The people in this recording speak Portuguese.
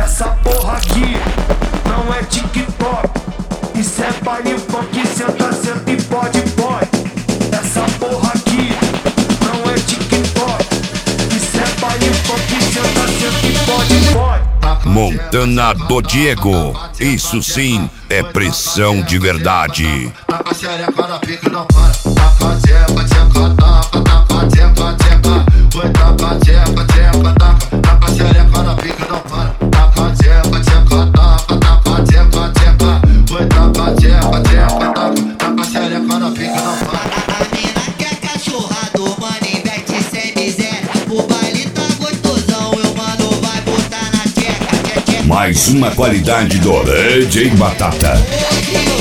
Essa porra aqui não é TikTok, isso é baile funk, senta, senta e pode. Essa porra aqui não é TikTok, isso é baile funk, senta, senta e pode. Montana do Diego, isso sim é pressão de verdade. A xereca na pica não para. Taca, tcheca, tcheca, taca, tcheca, tcheca. Oi, taca, tcheca, tcheca, taca. Taca, xereca na pica não para. Taca, tcheca, tcheca, taca, tcheca, tcheca. Oi, taca, tcheca, tcheca, taca. Taca, xereca na pica não para. A mina quer cachorra do manivete sem miséria. O baile tá gostosão e o mano vai botar na tcheca. Mais uma qualidade do DJ Batata.